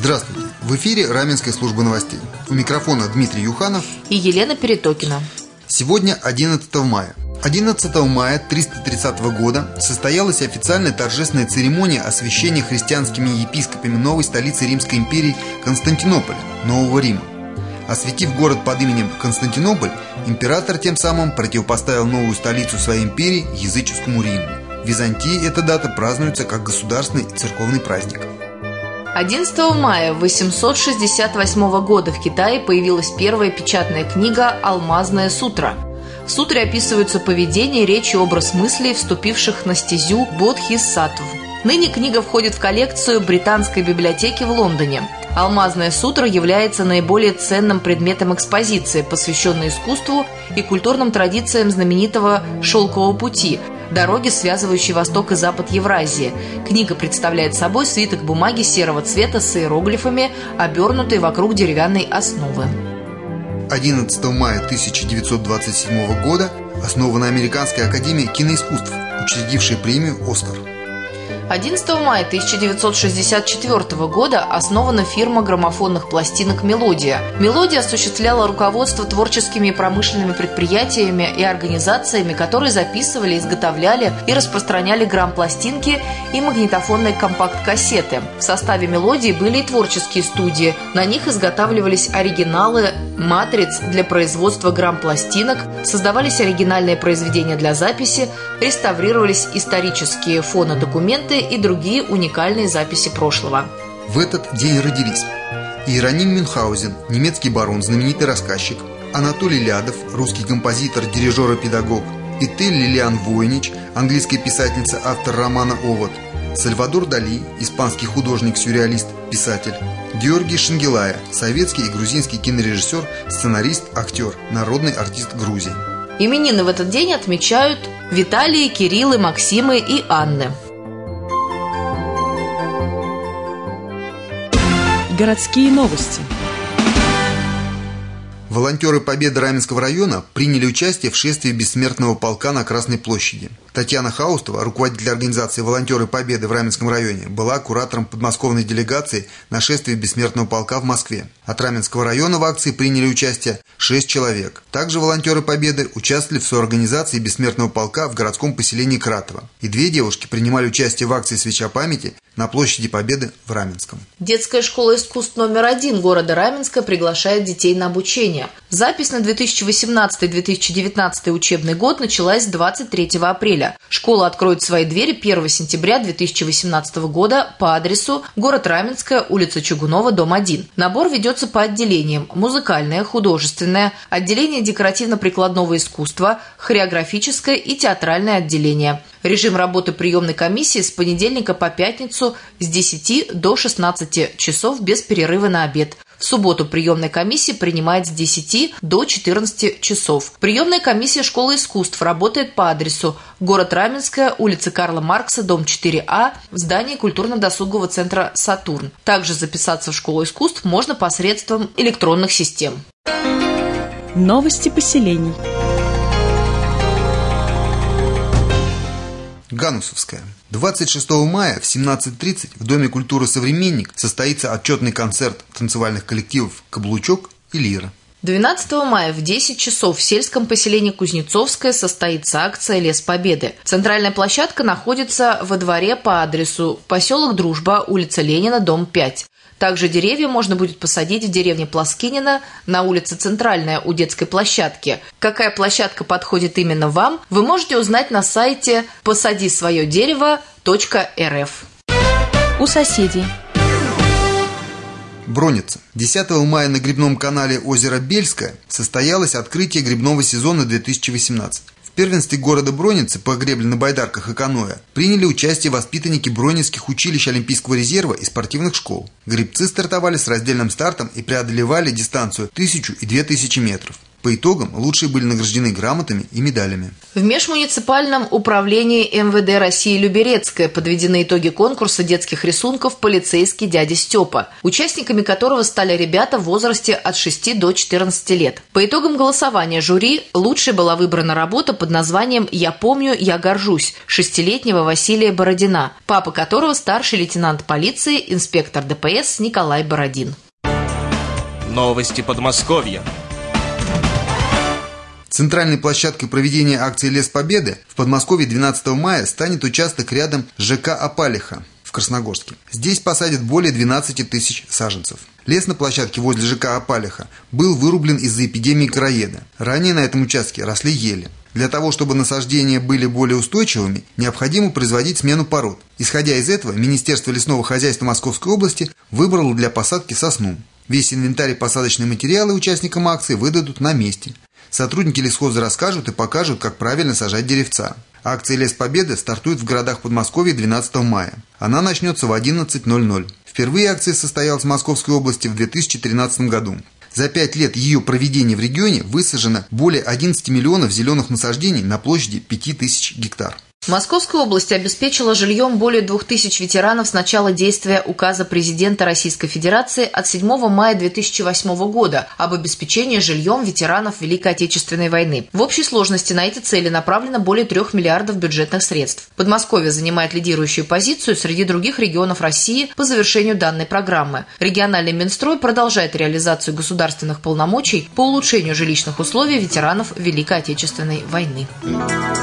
Здравствуйте! В эфире Раменская служба новостей. У микрофона Дмитрий Юханов и Елена Перетокина. Сегодня 11 мая. 11 мая 330 года состоялась официальная торжественная церемония освящения христианскими епископами новой столицы Римской империи Константинополя, Нового Рима. Освятив город под именем Константинополь, император тем самым противопоставил новую столицу своей империи языческому Риму. В Византии эта дата празднуется как государственный и церковный праздник. 11 мая 868 года в Китае появилась первая печатная книга «Алмазная сутра». В сутре описываются поведение, речь и образ мыслей, вступивших на стезю бодхисаттв. Ныне книга входит в коллекцию Британской библиотеки в Лондоне. «Алмазная сутра» является наиболее ценным предметом экспозиции, посвященной искусству и культурным традициям знаменитого «Шелкового пути», дороги, связывающей Восток и Запад Евразии. Книга представляет собой свиток бумаги серого цвета с иероглифами, обернутый вокруг деревянной основы. 11 мая 1927 года основана Американская академия киноискусств, учредившая премию «Оскар». 11 мая 1964 года основана фирма граммофонных пластинок «Мелодия». «Мелодия» осуществляла руководство творческими и промышленными предприятиями и организациями, которые записывали, изготовляли и распространяли грампластинки и магнитофонные компакт-кассеты. В составе «Мелодии» были и творческие студии. На них изготавливались оригиналы матриц для производства грампластинок, создавались оригинальные произведения для записи, реставрировались исторические фонодокументы и другие уникальные записи прошлого. В этот день родились Иероним Мюнхгаузен, немецкий барон, знаменитый рассказчик, Анатолий Лядов, русский композитор, дирижер и педагог, Этель Лилиан Войнич, английская писательница, автор романа «Овод», Сальвадор Дали, испанский художник, сюрреалист, писатель, Георгий Шенгелая, советский и грузинский кинорежиссер, сценарист, актер, народный артист Грузии. Именины в этот день отмечают Виталии, Кириллы, Максимы и Анны. Городские новости. Волонтеры Победы Раменского района приняли участие в шествии Бессмертного полка на Красной площади. Татьяна Хаустова, руководитель организации «Волонтеры Победы» в Раменском районе, была куратором подмосковной делегации на шествии Бессмертного полка в Москве. От Раменского района в акции приняли участие 6 человек. Также волонтеры Победы участвовали в соорганизации Бессмертного полка в городском поселении Кратово. И 2 девушки принимали участие в акции «Свеча памяти» на площади Победы в Раменском. Детская школа искусств номер 1 города Раменска приглашает детей на обучение. Запись на 2018-2019 учебный год началась 23 апреля. Школа откроет свои двери 1 сентября 2018 года по адресу город Раменская, улица Чугунова, дом 1. Набор ведется по отделениям: музыкальное, художественное, отделение декоративно-прикладного искусства, хореографическое и театральное отделение. Режим работы приемной комиссии с понедельника по пятницу с 10 до 16 часов без перерыва на обед. В субботу приемная комиссия принимает с 10 до 14 часов. Приемная комиссия школы искусств работает по адресу город Раменская, улица Карла Маркса, дом 4А, в здании культурно-досугового центра «Сатурн». Также записаться в школу искусств можно посредством электронных систем. Новости поселений. Ганусовская. 26 мая в 17:30 в Доме культуры «Современник» состоится отчетный концерт танцевальных коллективов «Каблучок» и «Лира». 12 мая в 10 часов в сельском поселении Кузнецовское состоится акция «Лес Победы». Центральная площадка находится во дворе по адресу поселок Дружба, улица Ленина, дом 5. Также деревья можно будет посадить в деревне Плоскинина на улице Центральная у детской площадки. Какая площадка подходит именно вам, вы можете узнать на сайте посадисвоедерево.рф. У соседей. Броница. 10 мая на грибном канале озера Бельское состоялось открытие грибного сезона 2018. В первенстве города Броницы по гребле на байдарках и каноэ приняли участие воспитанники бронинских училищ Олимпийского резерва и спортивных школ. Гребцы стартовали с раздельным стартом и преодолевали дистанцию 1000 и 2000 метров. По итогам лучшие были награждены грамотами и медалями. В межмуниципальном управлении МВД России Люберецкое подведены итоги конкурса детских рисунков «Полицейский дядя Степа», участниками которого стали ребята в возрасте от 6 до 14 лет. По итогам голосования жюри лучшей была выбрана работа под названием «Я помню, я горжусь» 6-летнего Василия Бородина, папа которого старший лейтенант полиции, инспектор ДПС Николай Бородин. Новости Подмосковья. Центральной площадкой проведения акции «Лес Победы» в Подмосковье 12 мая станет участок рядом с ЖК «Опалиха» в Красногорске. Здесь посадят более 12 тысяч саженцев. Лес на площадке возле ЖК «Опалиха» был вырублен из-за эпидемии короеда. Ранее на этом участке росли ели. Для того, чтобы насаждения были более устойчивыми, необходимо производить смену пород. Исходя из этого, Министерство лесного хозяйства Московской области выбрало для посадки сосну. Весь инвентарь и посадочные материалы участникам акции выдадут на месте. Сотрудники лесхоза расскажут и покажут, как правильно сажать деревца. Акция «Лес Победы» стартует в городах Подмосковья 12 мая. Она начнется в 11:00. Впервые акция состоялась в Московской области в 2013 году. За 5 лет ее проведения в регионе высажено более 11 миллионов зеленых насаждений на площади 5000 гектар. Московская область обеспечила жильем более 2000 ветеранов с начала действия указа президента Российской Федерации от 7 мая 2008 года об обеспечении жильем ветеранов Великой Отечественной войны. В общей сложности на эти цели направлено более 3 миллиардов бюджетных средств. Подмосковье занимает лидирующую позицию среди других регионов России по завершению данной программы. Региональный Минстрой продолжает реализацию государственных полномочий по улучшению жилищных условий ветеранов Великой Отечественной войны.